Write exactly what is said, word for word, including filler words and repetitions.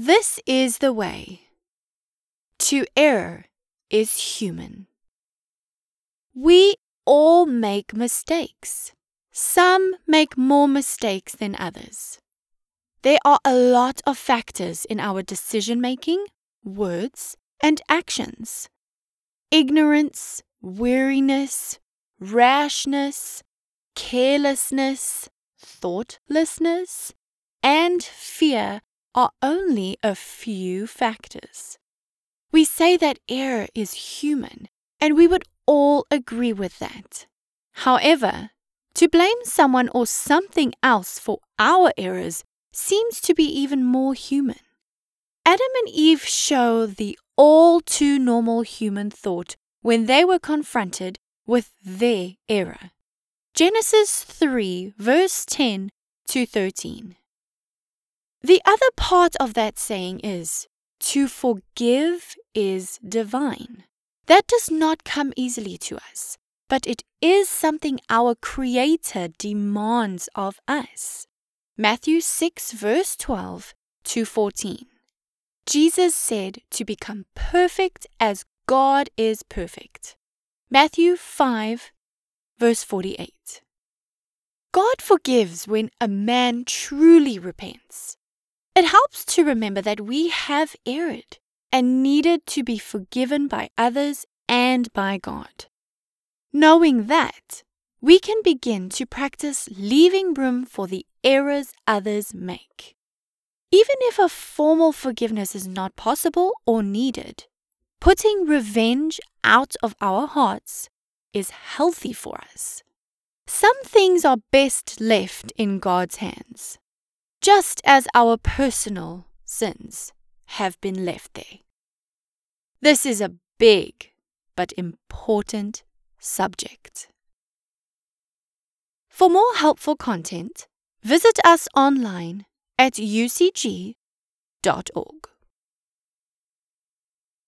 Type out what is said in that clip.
This is the way. To err is human. We all make mistakes. Some make more mistakes than others. There are a lot of factors in our decision-making, words, and actions. Ignorance, weariness, rashness, carelessness, thoughtlessness, and fear are only a few factors. We say that error is human, and we would all agree with that. However, to blame someone or something else for our errors seems to be even more human. Adam and Eve show the all too normal human thought when they were confronted with their error. Genesis three, verse ten to thirteen. The other part of that saying is, to forgive is divine. That does not come easily to us, but it is something our Creator demands of us. Matthew six, verse twelve to fourteen. Jesus said to become perfect as God is perfect. Matthew five, verse forty-eight. God forgives when a man truly repents. It helps to remember that we have erred and needed to be forgiven by others and by God. Knowing that, we can begin to practice leaving room for the errors others make. Even if a formal forgiveness is not possible or needed, putting revenge out of our hearts is healthy for us. Some things are best left in God's hands, just as our personal sins have been left there. This is a big but important subject. For more helpful content, visit us online at u c g dot org.